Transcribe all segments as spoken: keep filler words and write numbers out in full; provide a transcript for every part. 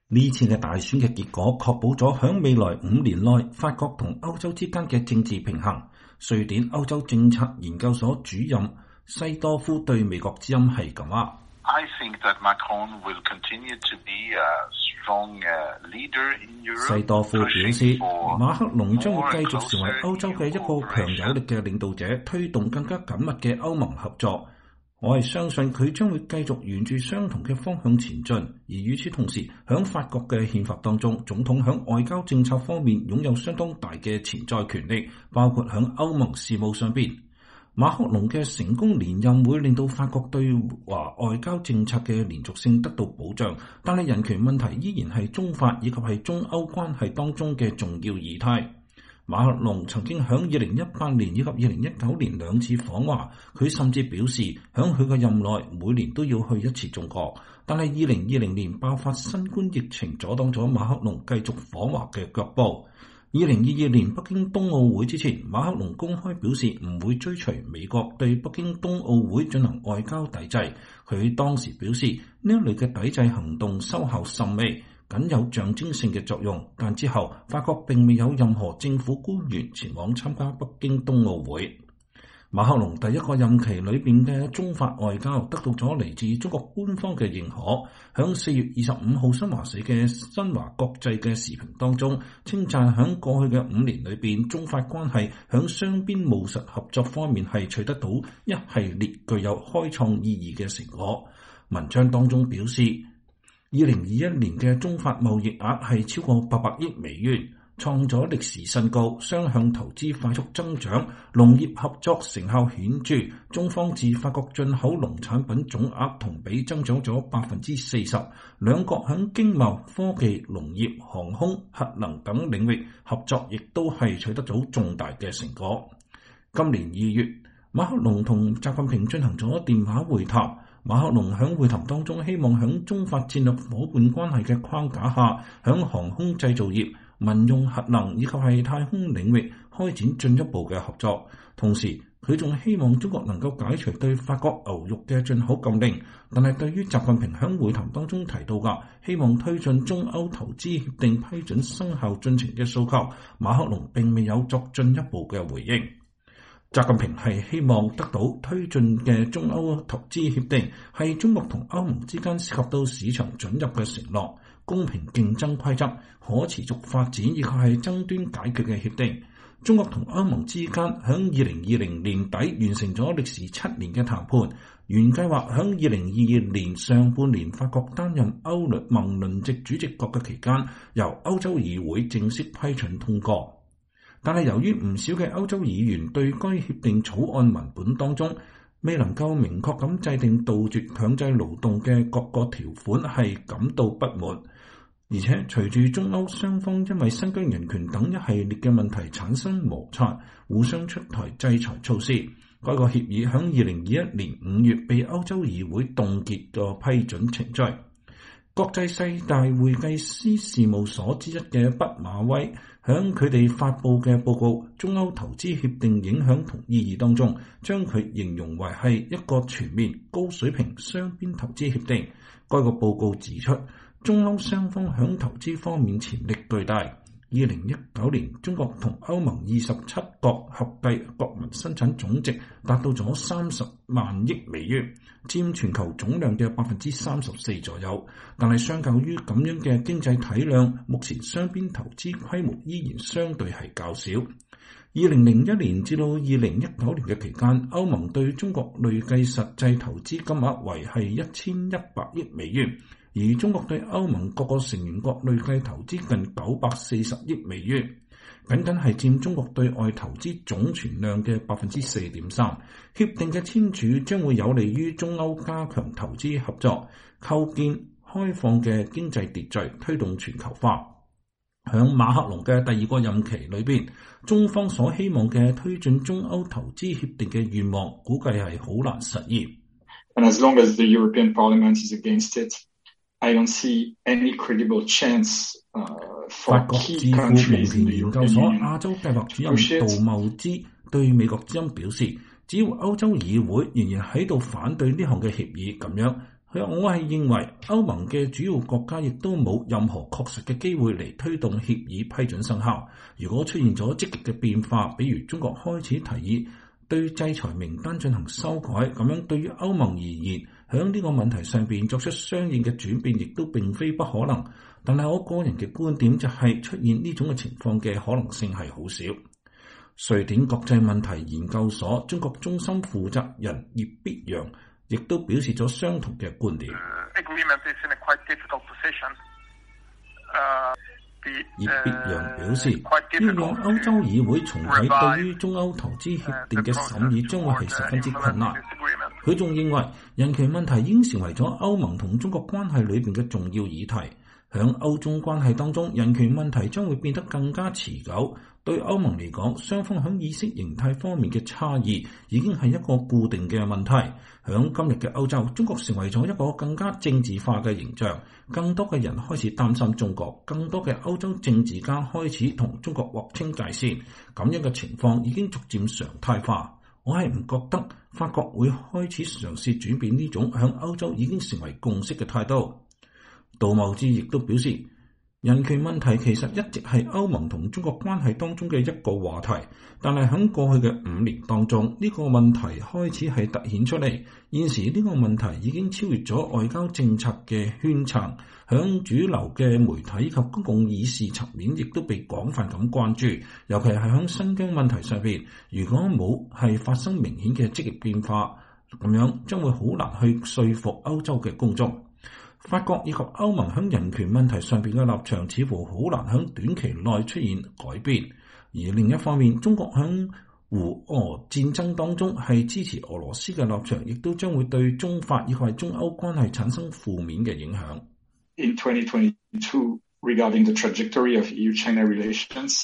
呢次嘅大選嘅結果確保咗響未來五年內法國同歐洲之間嘅政治平衡。瑞典歐洲政策研究所主任西多夫對美國之音係咁話。 I think that Macron will continue to be a strong leader in Europe. 西多夫表示，馬克龍將會繼續成為歐洲嘅一個強有力嘅領導者，推動更加緊密嘅歐盟合作。我係相信佢將會繼續沿住相同嘅方向前進，而與此同時，響法國嘅憲法當中，總統響外交政策方面擁有相當大嘅潛在權力，包括響歐盟事務上邊。馬克龍嘅成功連任會令到法國對華外交政策嘅連續性得到保障，但係人權問題依然係中法以及係中歐關係當中嘅重要議題。馬克龍曾經響二零一八年以及二零一九年兩次訪華，佢甚至表示響佢嘅任內每年都要去一次中國。但係二零二零年爆發新冠疫情，阻擋咗馬克龍繼續訪華嘅腳步。二零二二年北京冬奧會之前，馬克龍公開表示唔會追隨美國對北京冬奧會進行外交抵制。佢當時表示呢一類嘅抵制行動收效甚微，僅有象徵性嘅作用，但之後法國並未有任何政府官員前往參加北京冬奧會。馬克龍第一個任期裏邊嘅中法外交得到咗嚟自中國官方嘅認可。響四月二十五號新華社嘅新華國際嘅時評當中，稱讚響過去嘅五年裏邊，中法關係響雙邊務實合作方面係取得到一系列具有開創意義嘅成果。文章當中表示，二零二一年嘅中法貿易額係超過八百億美元，創咗歷史新高，雙向投資快速增長，農業合作成效顯著。中方自法國進口農產品總額同比增長咗百分之四十，兩國響經貿、科技、農業、航空、核能等領域合作，亦都係取得咗重大嘅成果。今年二月，馬克龍同習近平進行咗電話會談。馬克龍響會談當中希望響中法戰略夥伴關係嘅框架下，響航空製造業、民用核能以及係太空領域開展進一步嘅合作。同時，佢仲希望中國能夠解除對法國牛肉嘅進口禁令。但係對於習近平響會談當中提到嘅希望推進中歐投資協定批准生效進程嘅訴求，馬克龍並未有作進一步嘅回應。習近平係希望得到推進嘅中歐投資協定係中國同歐盟之間涉及到市場准入嘅承諾、公平競爭規則、可持續發展以及係爭端解決嘅協定。中國同歐盟之間響二零二零年底完成咗歷時七年嘅談判，原計劃響二零二二年上半年法國擔任歐盟輪值主席國嘅期間，由歐洲議會正式批准通過。但係由於唔少嘅歐洲議員對該協定草案文本當中未能夠明確咁制定杜絕強制勞動嘅各個條款係感到不滿，而且隨住中歐雙方因為新疆人權等一系列嘅問題產生摩擦，互相出台制裁措施，該個協議響二零二一年五月被歐洲議會凍結個批准程序。國際四大會計師事務所之一嘅畢馬威響佢哋發佈嘅報告《中歐投資協定影響同意義》當中，將佢形容為係一個全面高水平雙邊投資協定。該個報告指出，中歐雙方響投資方面潛力巨大。二零一九年，中國同歐盟二十七國合計國民生產總值達到咗三十萬億美元，佔全球總量嘅百分之三十四左右。但係相較於咁樣嘅經濟體量，目前雙邊投資規模依然相對係較少。二零零一年至到二零一九年嘅期間，歐盟對中國累計實際投資金額為係一千一百億美元。而中國對歐盟各個成員國累計投資近九百四十億美元，僅僅係佔中國對外投資總存量嘅百分之四點三。協定嘅簽署將會有利於中歐加強投資合作，構建開放嘅經濟秩序，推動全球化。響馬克龍嘅第二個任期裏邊，中方所希望嘅推進中歐投資協定嘅願望，估計係好難實現。 And as long as the European Parliament is against it, I don't see any credible chance, uh, 法國智庫蒙田研究所亞洲計劃主任杜茂之對美國之音表示，只要歐洲議會仍然喺度反對呢項嘅協議，咁樣佢話我係認為歐盟嘅主要國家亦都冇任何確實嘅機會嚟推動協議批准生效。如果出現咗積極嘅變化，比如中國開始提議對制裁名單進行修改，咁樣對於歐盟而言，喺呢個問題上邊作出相應嘅轉變，亦都並非不可能。但係我個人嘅觀點就係出現呢種嘅情況嘅可能性係好少。瑞典國際問題研究所中國中心負責人葉必陽亦都表示咗相同嘅觀點。葉必陽表示，要讓歐洲議會重啟對於中歐投資協定嘅審議將會係十分之困難。佢仲認為人權問題已經成為咗歐盟同中國關係裏邊嘅重要議題。響歐中關係當中，人權問題將會變得更加持久。對歐盟嚟講，雙方響意識形態方面嘅差異已經係一個固定嘅問題。響今日嘅歐洲，中國成為咗一個更加政治化嘅形象，更多嘅人開始擔心中國，更多嘅歐洲政治家開始同中國劃清界線。咁樣嘅情況已經逐漸常態化。我係唔覺得法國會開始嘗試轉變呢種響歐洲已經成為共識嘅態度。杜茂之亦都表示，人權問題其實一直係歐盟同中國關係當中嘅一個話題，但係喺過去嘅五年當中，呢個問題開始係突顯出嚟。現時呢個問題已經超越咗外交政策嘅圈層，響主流嘅媒體以及公共議事層面亦都被廣泛咁關注。尤其係響新疆問題上邊，如果冇係發生明顯嘅積極變化，咁樣將會好難去說服歐洲嘅公眾。法國以及歐盟喺人權問題上邊嘅立場似乎好難喺短期內出現改變，而另一方面，中國喺烏俄戰爭當中係支持俄羅斯嘅立場，亦都將會對中法以及中歐關係產生負面嘅影響。 In twenty twenty-two, regarding the trajectory of E U-China relations,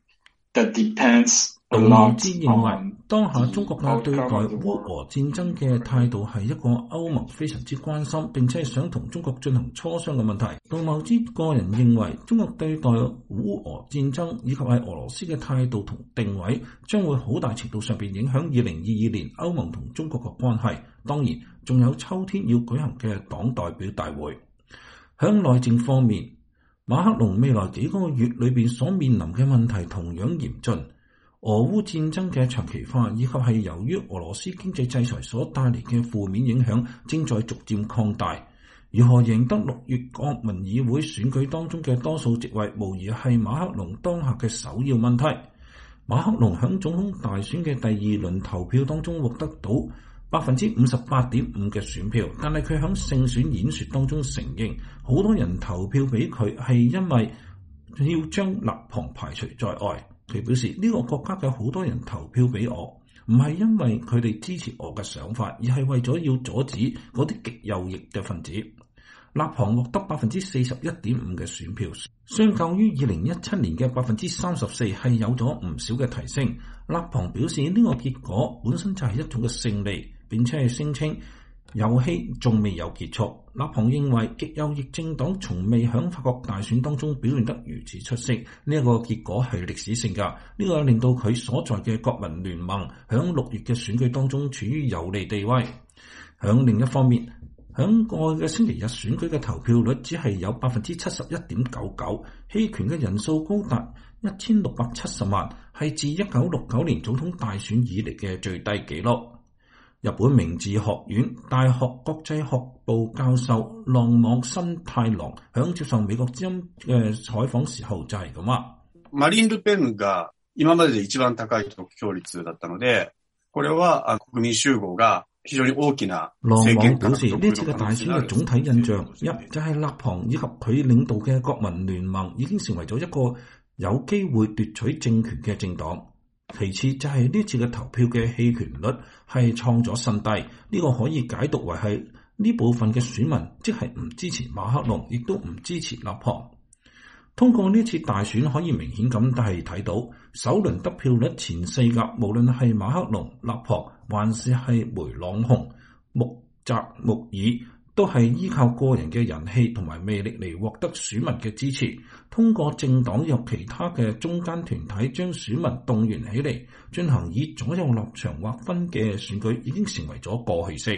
that depends a lot on 當下中國嘅對待烏俄戰爭嘅態度係一個歐盟非常之關心並且係想同中國進行磋商嘅問題。杜茂之個人認為，中國對待烏俄戰爭以及係俄羅斯嘅態度同定位，將會好大程度上邊影響二零二二年歐盟同中國嘅關係。當然，仲有秋天要舉行嘅黨代表大會。響內政方面，馬克龍未來幾個月裏邊所面臨嘅問題同樣嚴峻。俄烏戰爭嘅長期化，以及係由於俄羅斯經濟制裁所帶嚟嘅負面影響，正在逐漸擴大。如何贏得六月國民議會選舉當中嘅多數席位，無疑係馬克龍當下嘅首要問題。馬克龍響總統大選嘅第二輪投票當中獲得到百分之五十八點五嘅選票，但係佢響勝選演說當中承認，好多人投票俾佢係因為要將勒龐排除在外。佢表示呢個國家嘅好多人投票俾我，唔係因為佢哋支持我嘅想法，而係為咗要阻止嗰啲極右翼嘅分子。勒龐獲得百分之四十一點五嘅選票，相較於二零一七年嘅百分之三十四係有咗唔少嘅提升。勒龐表示呢個結果本身就係一種嘅勝利，並且係聲稱遊戲仲未有結束。勒龐認為極右翼政黨從未響法國大選當中表現得如此出色，呢、這、一個結果係歷史性㗎。呢、這個令到佢所在嘅國民聯盟響六月嘅選舉當中處於有利地位。響另一方面，響過去嘅星期日選舉嘅投票率只係有百分之七十一點九九，棄權嘅人數高達一千六百七十萬，係自一九六九年總統大選以嚟嘅最低紀錄。日本明治學院大學國際學部教授浪網新太郎響接受美國之音嘅採訪時候就係咁話。 マリン・ルペンが今までで一番高い得票率だったので、これは國民集合が非常に大きな政權表示呢次嘅大選嘅總體印象，一就係勒龐以及佢領導嘅國民聯盟已經成為咗一個有機會奪取政權嘅政黨。其次就係呢次嘅投票嘅棄權率係創咗新低，呢、這個可以解讀為係呢部分嘅選民即係唔支持馬克龍，亦都唔支持勒龐。通過呢次大選可以明顯咁係睇到首輪得票率前四甲，無論係馬克龍、勒龐還是係梅朗雄、穆澤穆爾，都係依靠個人嘅人氣同埋魅力嚟獲得選民嘅支持。通過政黨有其他嘅中間團體將選民動員起嚟，進行以左右立場劃分嘅選舉，已經成為咗過去式。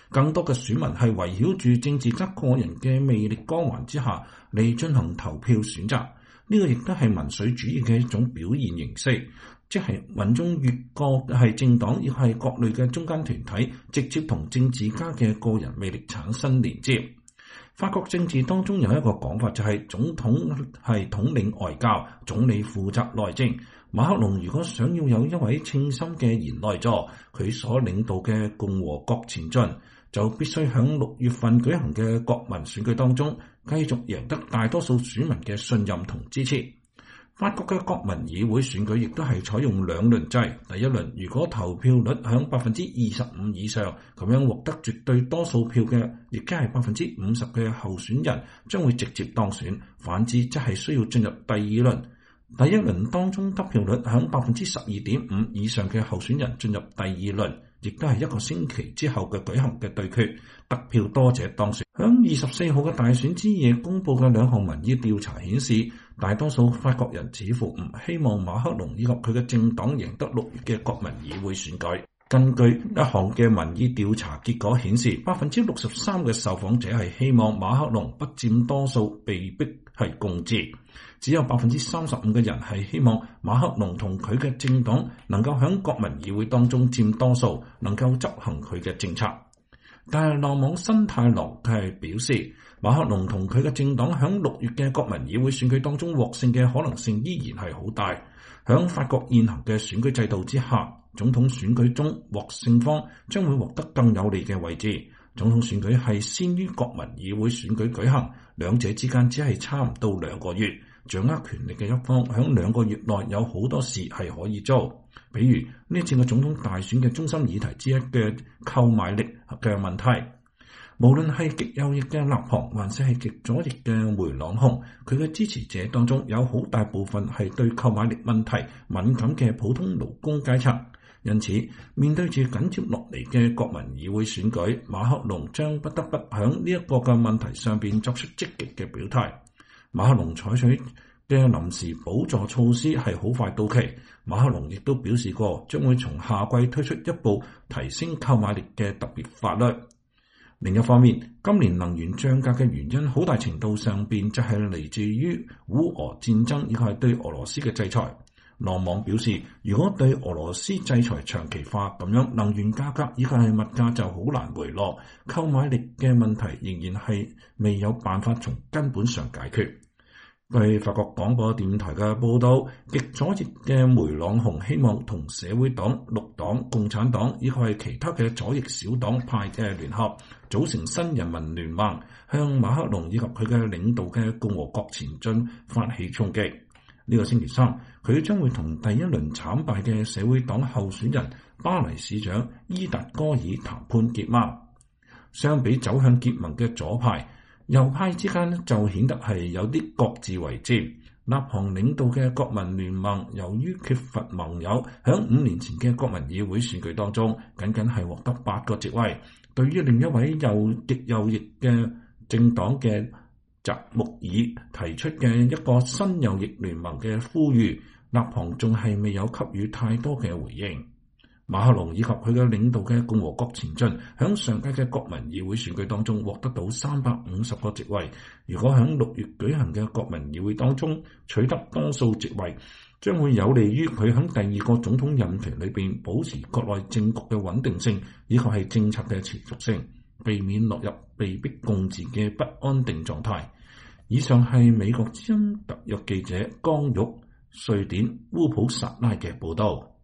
更多嘅選民係圍繞住政治家個人嘅魅力光環之下嚟進行投票選擇。呢個亦都係民粹主義嘅一種表現形式，即係民眾越過係政黨，亦係各類嘅中間團體，直接同政治家嘅個人魅力產生連接。法國政治當中有一個講法，就係總統係統領外交，總理負責內政。馬克龍如果想要有一位稱心嘅賢內助，佢所領導嘅共和國前進，就必須喺六月份舉行嘅國民選舉當中，繼續贏得大多數選民嘅信任同支持。法國嘅國民議會選舉亦都係採用兩輪制，第一輪如果投票率響百分之二十五以上，咁樣獲得絕對多數票嘅，亦即係百分之五十嘅候選人將會直接當選，反之則係需要進入第二輪。第一輪當中得票率響百分之十二點五以上嘅候選人進入第二輪，亦都係一個星期之後嘅舉行嘅對決，得票多者當選。響二十四號嘅大選之夜公布嘅兩項民意調查顯示，大多數法國人似乎唔希望馬克龍以及佢嘅政黨贏得六月嘅國民議會選舉。根據一項嘅民意調查結果顯示，百分之六十三嘅受訪者係希望馬克龍不佔多數，被逼係共治。只有百分之三十五嘅人係希望馬克龍同佢嘅政黨能夠喺國民議會當中佔多數，能夠執行佢嘅政策。但係羅網新太郎係表示，馬克龍同佢嘅政黨喺六月嘅國民議會選舉當中獲勝嘅可能性依然係好大。喺法國現行嘅選舉制度之下，總統選舉中獲勝方將會獲得更有利嘅位置。總統選舉係先於國民議會選舉舉行，兩者之間只係差唔到兩個月。掌握權力嘅一方喺兩個月內有好多事係可以做，比如呢次嘅總統大選嘅中心議題之一嘅購買力嘅問題。無論係極右翼嘅勒龐，還是係極左翼嘅梅朗雄，佢嘅支持者當中有好大部分係對購買力問題敏感嘅普通勞工階層。因此，面對住緊接落嚟嘅國民議會選舉，馬克龍將不得不喺呢一個嘅問題上邊作出積極嘅表態。馬克龍採取嘅臨時補助措施係好快到期，馬克龍亦都表示過將會從夏季推出一部提升購買力嘅特別法律。另一方面，今年能源漲價嘅原因好大程度上邊就係嚟自於烏俄戰爭以及係對俄羅斯嘅制裁。羅網表示，如果對俄羅斯制裁長期化，咁樣能源價格以及係物價就好難回落，購買力嘅問題仍然係未有辦法從根本上解決。據法國廣播電台嘅報道，極左翼嘅梅朗雄希望同社會黨、綠黨、共產黨以及係其他嘅左翼小黨派嘅聯合，組成新人民聯盟，向馬克龍以及佢嘅領導嘅共和國前進發起衝擊。呢個星期三，佢將會同第一輪慘敗嘅社會黨候選人巴黎市長伊達戈爾談判結盟。相比走向結盟嘅左派，右派之間就顯得係有啲各自為戰。勒龐領導嘅國民聯盟由於缺乏盟友，喺五年前嘅國民議會選舉當中，僅僅係獲得八個席位。對於另一位右極右翼嘅政黨嘅澤穆爾提出嘅一個新右翼聯盟嘅呼籲，勒龐仲係未有給予太多嘅回應。馬克龍以及佢嘅領導嘅共和國前進，響上屆嘅國民議會選舉當中獲得到三百五十個席位。如果響六月舉行嘅國民議會當中取得多數席位，將會有利於佢響第二個總統任期裏邊保持國內政局嘅穩定性，以及係政策嘅持續性，避免落入被逼共治嘅不安定狀態。以上係美國之音特約記者江玉、瑞典烏普薩拉嘅報道。